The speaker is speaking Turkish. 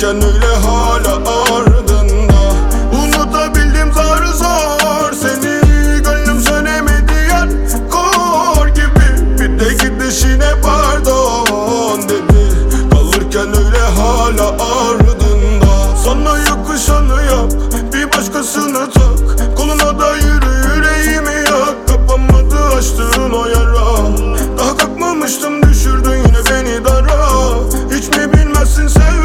Kalırken öyle hala ardında. Unutabildim zar zor seni, gönlüm sönemedi yer kor gibi. Bir de gidişine pardon dedi. Kalırken öyle hala ardında. Sana yakışanı yap, bir başkasını tak. Koluna da yürü, yüreğimi yak. Kapanmadı açtığın o yara. Daha kalkmamıştım, düşürdün yine beni dara. Hiç mi bilmezsin sev